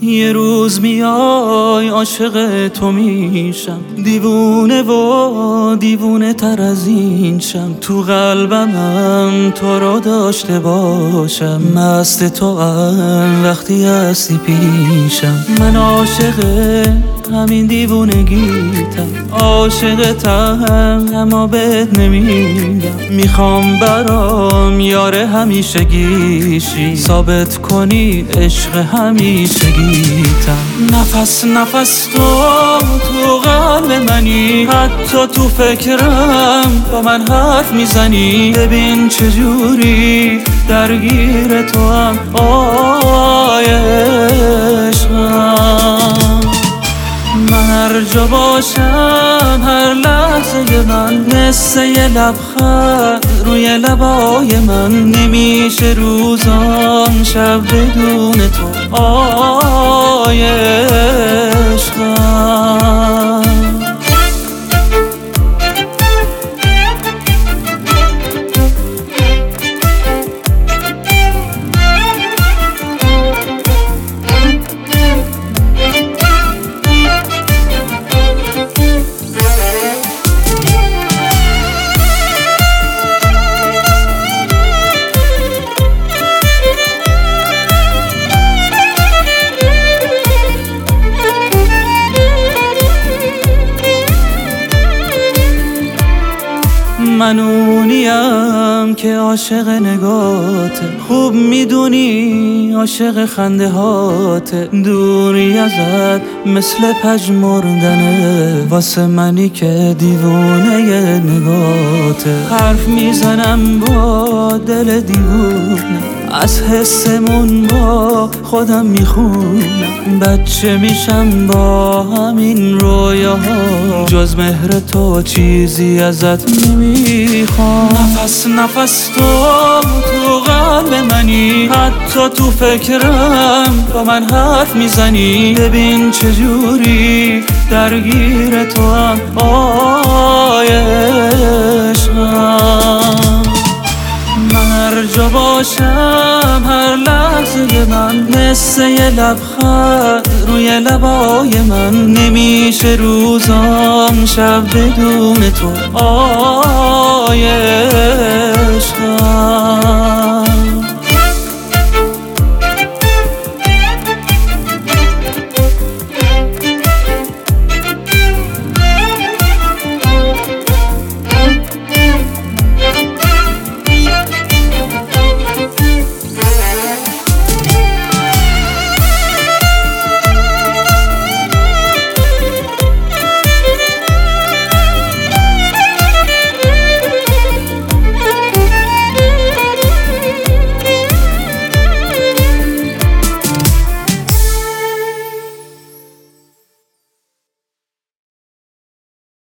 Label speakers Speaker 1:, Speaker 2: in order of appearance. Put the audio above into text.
Speaker 1: یه روز میای عاشق تو میشم، دیوونه و دیوونه تر از این شم. تو قلبم تو رو داشته باشم، مست تو هم وقتی هستی پیشم. من عاشق همین دیوونگیتم، عاشقتم اما بهت نمیدم. میخوام برام یار همیشگیشی، ثابت کنی عشق همیشگیتم. نفس نفس تو قلب منی، حتی تو فکرم با من حرف میزنی. ببین چجوری درگیر تو هم عشقم. من هر جا باشم هر لحظه من مثل یه لبخند روی لبای من. نمیشه روزان شب بدون تو عشقم. من اونیم که عاشق نگاته، خوب میدونی عاشق خنده هاته. دوری ازت مثل پژمردنه واسه منی که دیوونه نگاته. حرف میزنم با دل دیوونه، از حسمون با خودم میخونم. بچه میشم با همین رویاها، جز مهر تو چیزی ازت نمیخوام. نفس نفس تو قلب منی، حتی تو فکرم با من حرف میزنی. ببین چجوری درگیر تو هم عشقم. من هر جا باشم هر لحظه من مثل یه لبخند روی لبای من. نمیشه روزام شب بدون تو